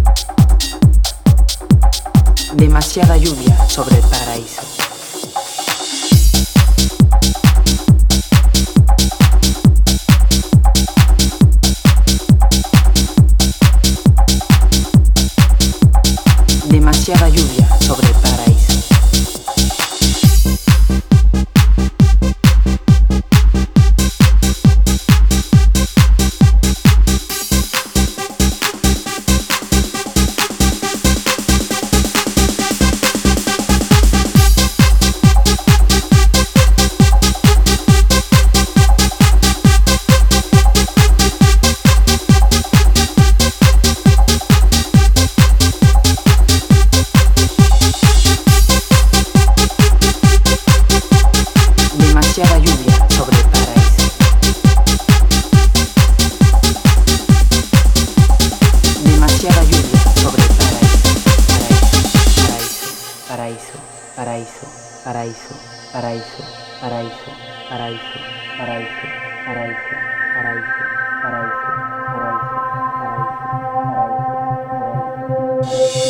Demasiada lluvia sobre el paraíso. Demasiada lluvia sobre el paraíso. Demasiada lluvia sobre el paraíso. Demasiada lluvia sobre el paraíso. Paraíso, paraíso, paraíso, paraíso, paraíso, paraíso, paraíso, paraíso, paraíso, paraíso, paraíso, paraíso, paraíso, paraíso, paraíso.